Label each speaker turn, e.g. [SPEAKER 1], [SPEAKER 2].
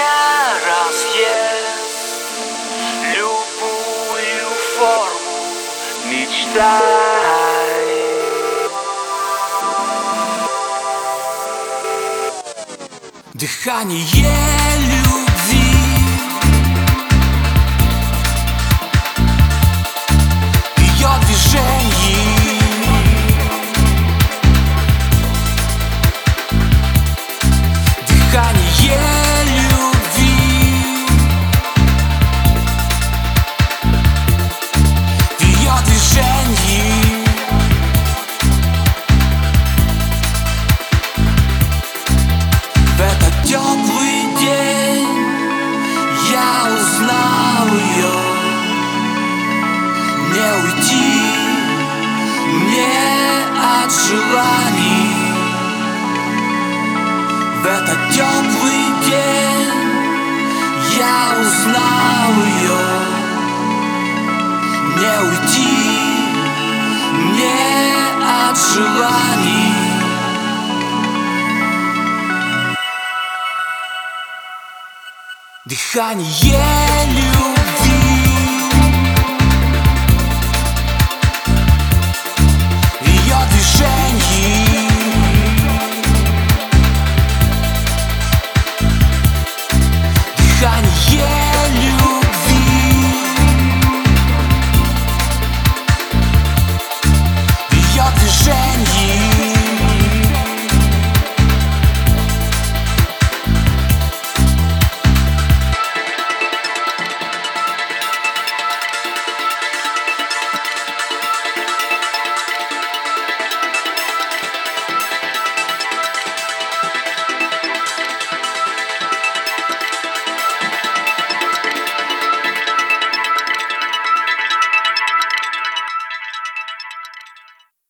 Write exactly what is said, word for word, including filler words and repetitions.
[SPEAKER 1] разъест любую форму, мечтай. Дыхание любви, ее движений, дыхание любви, ее движений. В этот теплый день я узнал ее. Не уйти мне от желаний. В этот теплый день я узнал ее. Не уйти мне от желаний. Дыхание любви.